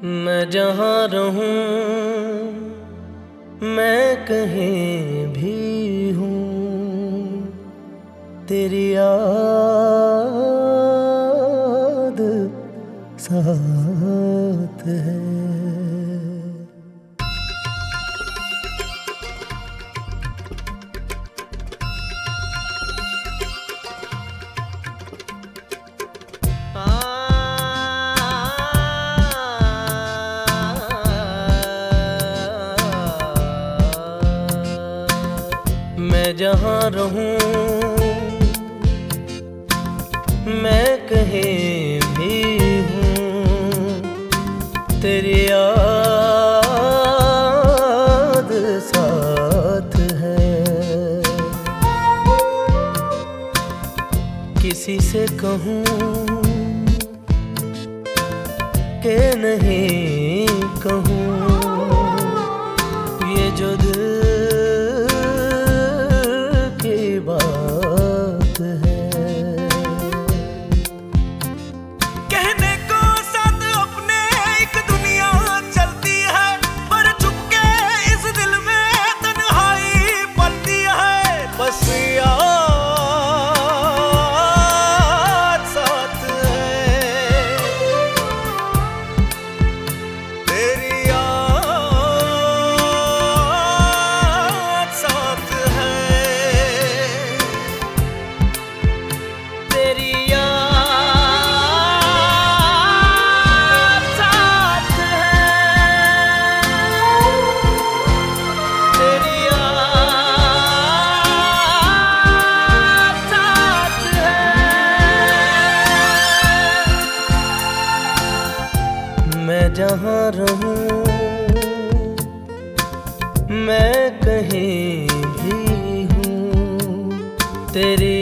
मैं जहाँ रहूं, मैं कहीं भी हूँ, तेरी याद साथ है। मैं जहाँ रहूं, मैं कहीं भी हूँ, तेरी याद साथ है। किसी से कहूँ कि नहीं कहूँ, ये जो दिल की बात है। कहने को साथ अपने एक दुनिया चलती है, पर चुपके इस दिल में तन्हाई पलती है। बस याद साथ है, तेरी याद साथ है, तेरी याद साथ है, तेरी याद साथ है। मैं जहाँ रहूं, मैं कहीं भी हूँ, तेरी